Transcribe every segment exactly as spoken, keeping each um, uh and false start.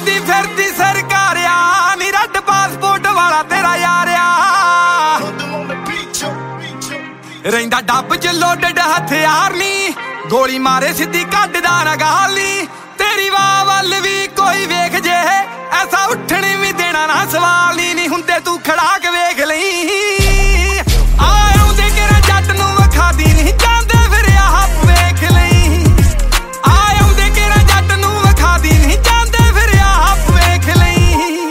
ਘੁੰਮਦੀ ਫਿਰਦੀ ਸਰਕਾਰਿਆ ਨੀ ਰੱਡ ਪਾਸਪੋਰਟ ਵਾਲਾ ਤੇਰਾ ਯਾਰਿਆ ਰਹਿੰਦਾ ਡੱਬ ਚ ਲੋਡਡ ਹਥਿਆਰ ਨੀ ਗੋਲੀ ਮਾਰੇ ਸਿੱਧੀ ਕੱਢਦਾ ਨਾ ਗਾਲੀ ਤੇਰੀ ਵਾਹ ਵੱਲ ਵੀ ਕੋਈ ਵੇਖ ਜੇ ਐਸਾ ਉੱਠਣ ਵੀ ਦੇਣਾ ਨਾ ਸਵਾਲ ਨੀ ਨੀ ਹੁੰਦੇ ਤੂੰ ਖੜਾ ਕੇ ਵੇਖ ਲਈ ਆ ਆਉਂਦੇ ਕਿਹੜਾ ਜੱਟ ਨੂੰ ਵਿਖਾ ਦੀ ਨਹੀਂ ਜਾਂਦੇ ਫਿਰ ਆਪ ਵੇਖ ਲਈ ਆ ਆਉਂਦੇ ਕਿਹੜਾ ਜੱਟ ਨੂੰ ਵਿਖਾ ਦੀ ਨਹੀਂ ਜਾਂਦੇ ਫਿਰ ਆਪ ਵੇਖ ਲਈ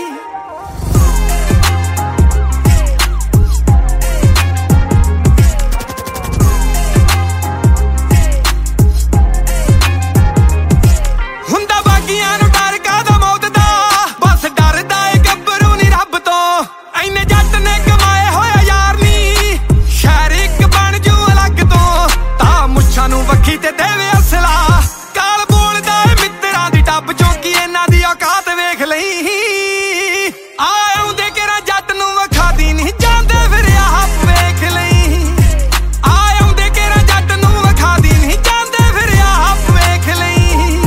ਹੁੰਦਾ ਬਾਗੀਆਂ ਨੂੰ ਡਰ ਕਾਹਦਾ ਮੌਤ ਦਾ ਬਸ ਡਰਦਾ ਏ ਗੱਭਰੂ ਨੀ ਰੱਬ ਤੋਂ ਐਨੇ ਜੱਟ ਨੇ ਕਮਾਏ ਹੋਇਆ ਯਾਰ ਨੀ ਸ਼ਹਿਰ ਇੱਕ ਬਣ ਜੂ ਅਲੱਗ ਤੋਂ ਤਾਂ ਮੁੱਛਾਂ ਨੂੰ ਵੱਖੀ ਤੇ ਦੇਵੇ ਅਸਲਾ ਕਾਲ ਬੋਲਦਾ ਏ ਮਿੱਤਰਾਂ ਦੀ ਟੱਬ ਚੌਂਕੀ ਇਹਨਾਂ ਦੀ ਔਕਾਤ ਵੇਖ ਲਈ ਆ ਆਉਂਦੇ ਕਿਹੜਾ ਜੱਟ ਨੂੰ ਵਿਖਾ ਦੀ ਨਹੀਂ ਜਾਂਦੇ ਫਿਰ ਆਪ ਵੇਖ ਲਈ ਆ ਆਉਂਦੇ ਕਿਹੜਾ ਜੱਟ ਨੂੰ ਵਿਖਾ ਦੀ ਨਹੀਂ ਜਾਂਦੇ ਫਿਰ ਆਪ ਵੇਖ ਲਈ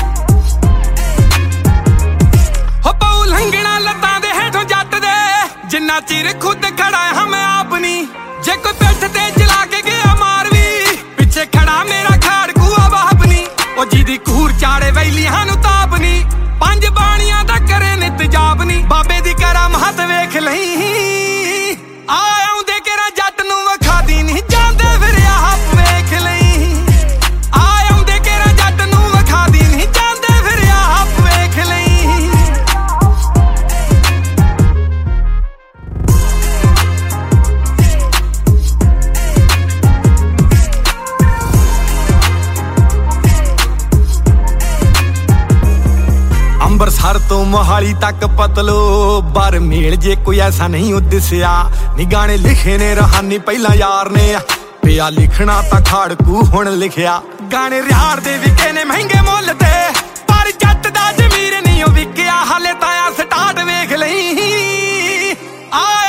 ਹੋ ਪਊ ਲੰਘਣਾ ਲੱਤਾਂ ਦੇ ਹੇਠੋਂ ਜੱਟ ਦੇ ਜਿੰਨਾ ਚਿਰ ਖੁਦ ਖੜਾ ਹਾਂ ਮੈਂ ਆਪ ਨੀ ਜੇ ਕੋਈ ਪਿੱਠ ਤੇ ਚਲਾ ਕੇ ਗਿਆ ਮਾਰ ਵੀ ਪਿੱਛੇ ਖੜਾ ਮੇਰਾ ਖਾੜਕੂਆ ਬਾਪ ਨੀ ਉਹ ਜਿਹਦੀ ਕੂਰ ਚਾੜੇ ਵੈਲੀਆਂ ਨੂੰ ਤਾਪ ਨੀ ਪੰਜ ਬਾਣੀਆਂ ਦਾ ਕਰੇ ਨਿਤ ਜਾਪ ਨੀ ਬਾਬੇ ਦੀ ਕਰਾਮਾਤ ਵੇਖ ਲਈ ਆ ਆਉਂਦੇ ਕਿਹੜਾ ਜੱਟ ਨੂੰ ਵਿਖਾ ਦੀ ਨਹੀਂ ਜਾਂਦੇ ਫਿਰ ਆਪ ਵੇਖ ਲਈ ਆ ਆਉਂਦੇ ਕਿਹੜਾ ਜੱਟ ਨੂੰ ਵਿਖਾ ਦੀ ਨਹੀਂ ਜਾਂਦੇ ਫਿਰ ਆਪ ਵੇਖ ਲਈ ਅੰਬਰਸਰ ਤੋਂ ਮੋਹਾਲੀ ਤੱਕ ਪਤਲੋ ਬਰ ਮੇਲ ਜੇ ਕੋਈ ਐਸਾ ਨਹੀਂ ਉਹ ਦਿਸਿਆ ਨੀ ਗਾਣੇ ਲਿਖੇ ਨੇ ਰਹਾਨੀ ਪਹਿਲਾਂ ਯਾਰ ਨੇ ਪਿਆ ਲਿਖਣਾ ਤਾਂ ਖਾੜਕੂ ਹੁਣ ਲਿਖਿਆ ਗਾਣੇ ਰਿਆੜ ਦੇ ਵਿਕੇ ਨੇ ਮਹਿੰਗੇ ਮੁੱਲ ਤੇ ਪਰ ਜੱਟ ਦਾ ਜ਼ਮੀਰ ਨਹੀਂ ਉਹ ਵਿਕਿਆ ਹਾਲੇ ਤਾਂ ਆ ਸਟਾਰਟ ਵੇਖ ਲਈ ਆ